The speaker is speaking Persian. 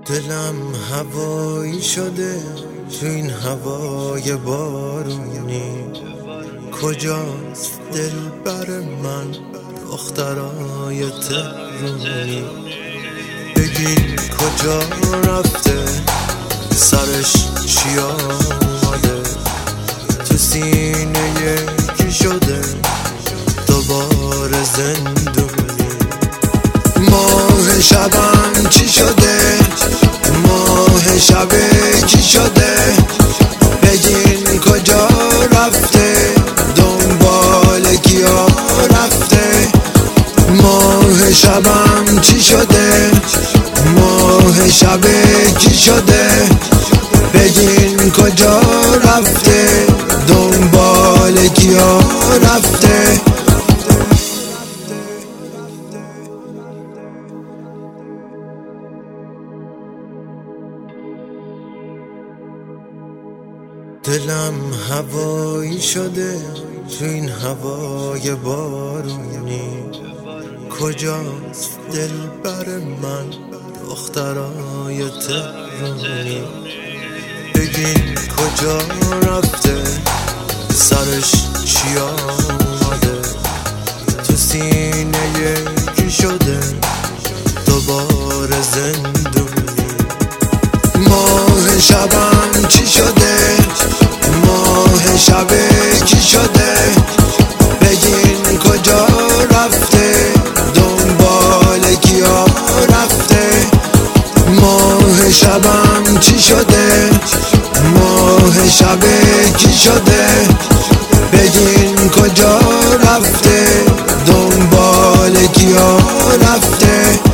دلم هوایی شده تو این هوای بارونی. کجاست دلبر من دخترای تهرونی؟ بگین کجا رفته، سرش چی آمده، تو سینه یکی شده دوباره زندونی. ماه شبم چی شده، ماه شب کی شده؟ بگین کجا رفته، دنبال کیا رفته؟ ماه شبم چی شده، ماه شب کی شده؟ بگین کجا رفته، دنبال کیا رفته؟ دلم هوایی شده تو این هوای بارونی. کجاست دلبر من دخترای تهرونی؟ بگین کجا رفته، سرش چی آمده، تو سینه یکی شده دوباره زندونی. ماه شبم چی شده، ماه شب کی شده؟ بگین کجا رفته، دنبال کیا رفته؟ ماه شبم چی شده، ماه شب کی شده؟ بگین کجا رفته، دنبال کیا رفته؟